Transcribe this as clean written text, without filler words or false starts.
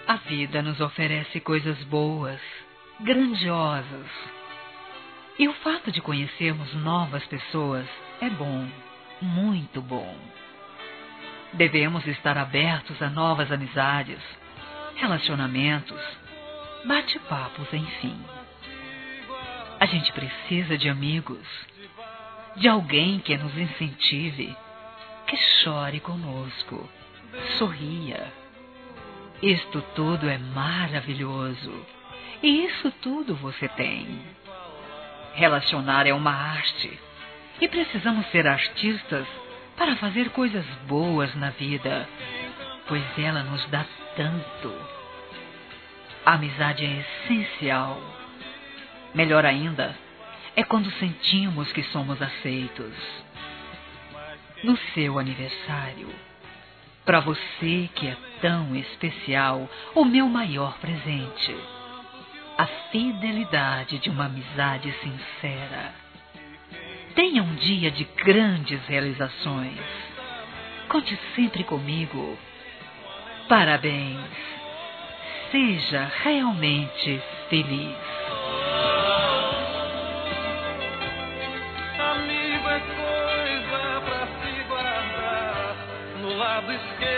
A vida nos oferece coisas boas, grandiosas. E o fato de conhecermos novas pessoas é bom, muito bom. Devemos estar abertos a novas amizades, relacionamentos, bate-papos, enfim. A gente precisa de amigos, de alguém que nos incentive, que chore conosco, sorria. Isto tudo é maravilhoso, e isso tudo você tem. Relacionar é uma arte, e precisamos ser artistas para fazer coisas boas na vida, pois ela nos dá tanto. A amizade é essencial. Melhor ainda é quando sentimos que somos aceitos. No seu aniversário, para você que é tão especial, o meu maior presente, a fidelidade de uma amizade sincera. Tenha um dia de grandes realizações. Conte sempre comigo. Parabéns. Seja realmente feliz. Amigo é coisa pra se guardar no lado esquerdo